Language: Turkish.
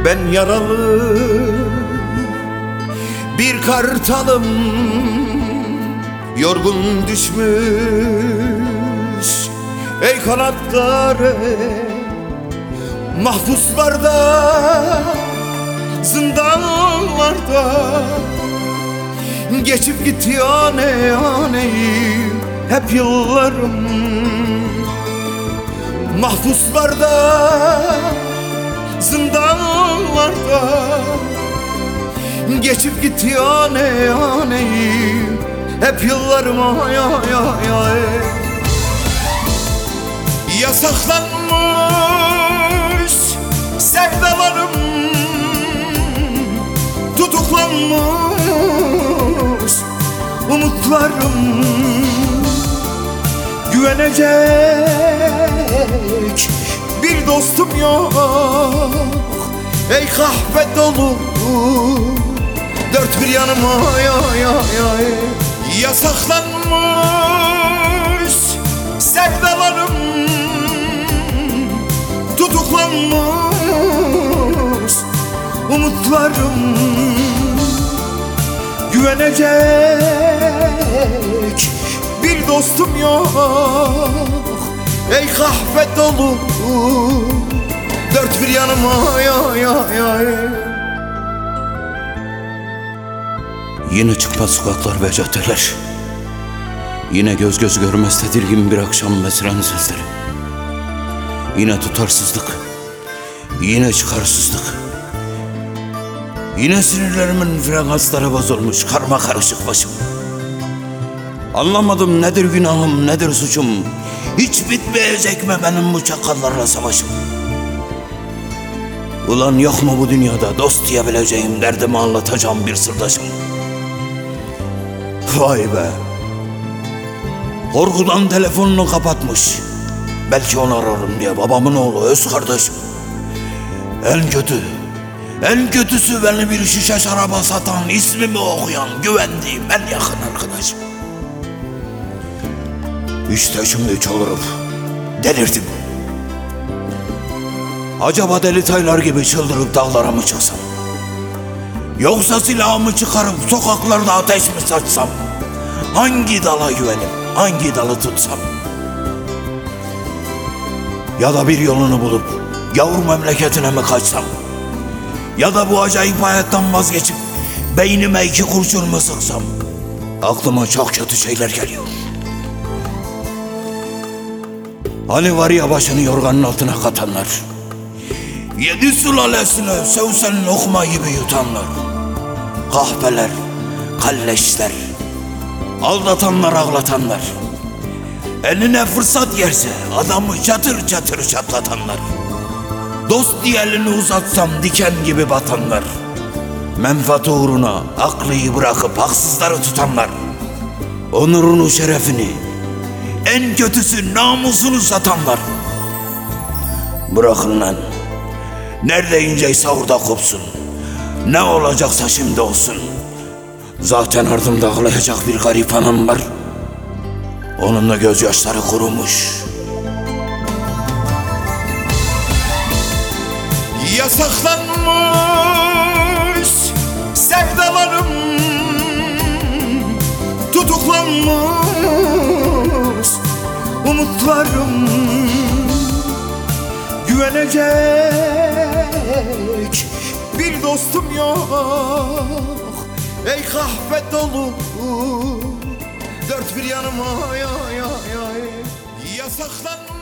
Ben yaralı bir kartalım, yorgun düşmüş ey kanatları. Mahpuslarda, zindanlarda geçip gitti yaneyim hep yıllarım. Mahpuslarda, zindanlarda geçip gitti yaneyim hep yıllarım. Ay ay ay ay. Yasaklanmış sevdalarım, tutuklanmış umutlarım. Güvenecek bir dostum yok ey kahve dolu dört bir yanım. Ay ay ay ay. Yasaklanmış sevdalarım, tutuklanmış umutlarım. Güvenecek bir dostum yok ey kahve dolu dört bir yanım. Ay ay ay ay. Yine çıkmaz sokaklar ve caddeler, yine göz göz görmez tedirgin bir akşam mesren sesleri. Yine tutarsızlık, yine çıkarsızlık. Yine sinirlerimin frekansları bozulmuş, karma karışık başım. Anlamadım nedir günahım, nedir suçum. Hiç bitmeyecek mi benim bu çakallarla savaşım? Ulan yok mu bu dünyada dost diyebileceğim, derdimi anlatacağım bir sırdaşım? Vay be! Korkudan telefonunu kapatmış. Belki onu ararım diye babamın oğlu öz kardeşim. En kötüsü beni bir şişe şaraba satan, ismimi okuyan, güvendiğim en yakın arkadaşım. İşte şimdi çıldırıp delirdim. Acaba deli taylar gibi çıldırıp dağlara mı çıksam? Yoksa silahımı çıkarıp sokaklarda ateş mi saçsam? Hangi dala güvenip hangi dalı tutsam? Ya da bir yolunu bulup yavru memleketine mi kaçsam? Ya da bu acayip hayattan vazgeçip beynime 2 kurşun mu sıksam? Aklıma çok kötü şeyler geliyor. Hani var ya başını yorganın altına katanlar, 7 sülalesine sevsen lokma gibi yutanlar, kahpeler, kalleşler, aldatanlar, ağlatanlar, eline fırsat yerse adamı çatır çatır çatlatanlar, dost diye elini uzatsam diken gibi batanlar, menfaat uğruna aklıyı bırakıp haksızları tutanlar, onurunu, şerefini, en kötüsü namusunu satanlar. Bırakın lan, nerede inceyse orada kopsun, ne olacaksa şimdi olsun. Zaten ardımda ağlayacak bir garip anam var, onun da gözyaşları kurumuş. Yasaklanmış sevdalarım, tutuklanmış umutlarım. Güvenecek bir dostum yok ey kahve dolu dört bir yanım. Ay ay ay ay. Yasaklanmış